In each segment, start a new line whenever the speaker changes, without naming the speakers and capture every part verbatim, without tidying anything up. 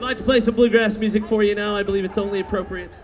like to play some bluegrass music for you now. I believe it's only appropriate.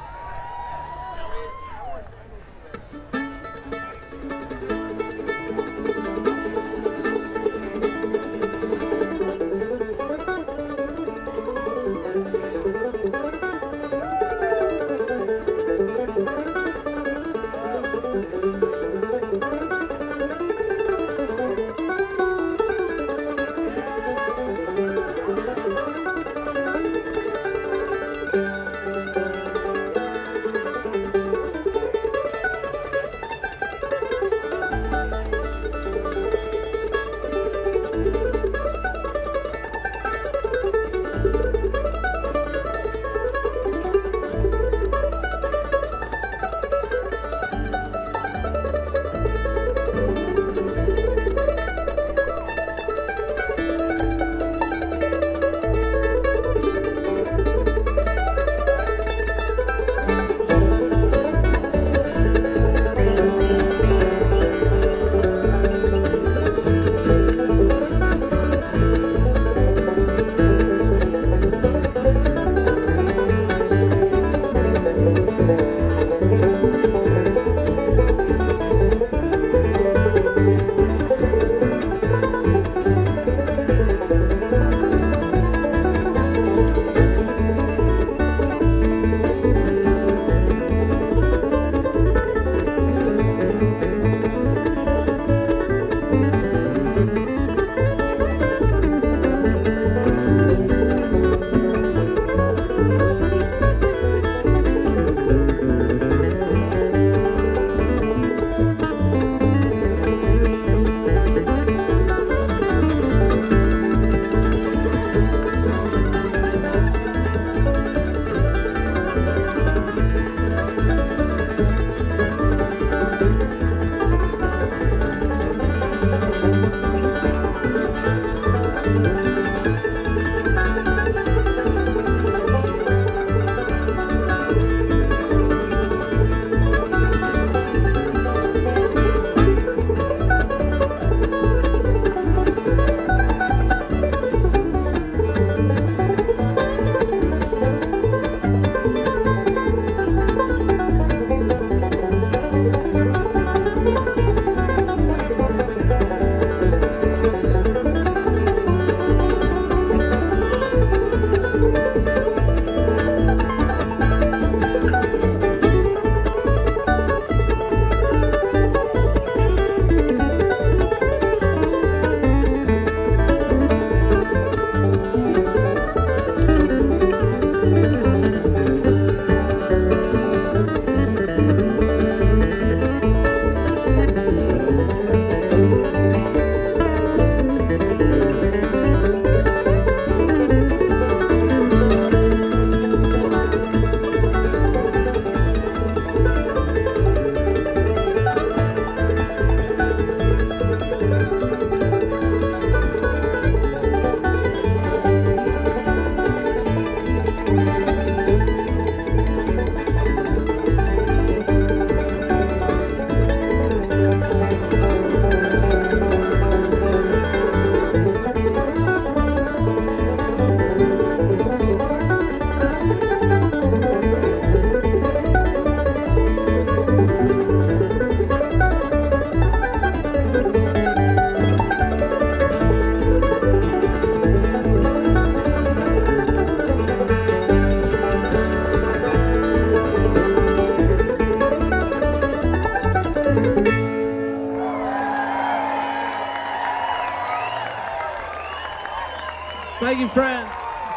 Thank you, friends.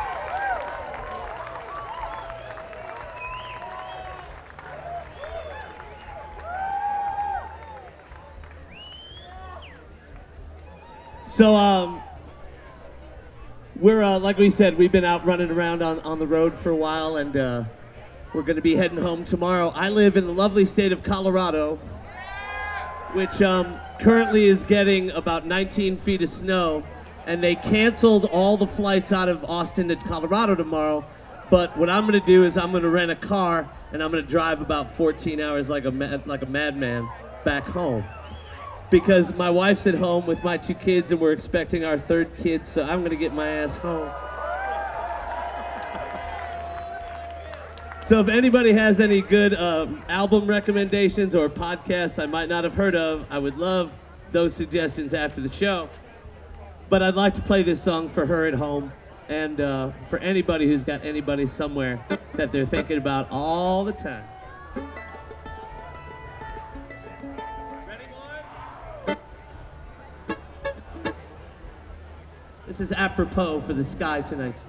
So, um, we're, uh, like we said, we've been out running around on, on the road for a while, and uh, we're going to be heading home tomorrow. I live in the lovely state of Colorado, which um, currently is getting about nineteen feet of snow, and they canceled all the flights out of Austin to Colorado tomorrow. But what I'm going to do is I'm going to rent a car, and I'm going to drive about fourteen hours like a mad, like a madman back home. Because my wife's at home with my two kids, and we're expecting our third kid, so I'm going to get my ass home. So if anybody has any good um, album recommendations or podcasts I might not have heard of, I would love those suggestions after the show. But I'd like to play this song for her at home and uh, for anybody who's got anybody somewhere that they're thinking about all the time. Ready, boys? This is apropos for the sky tonight.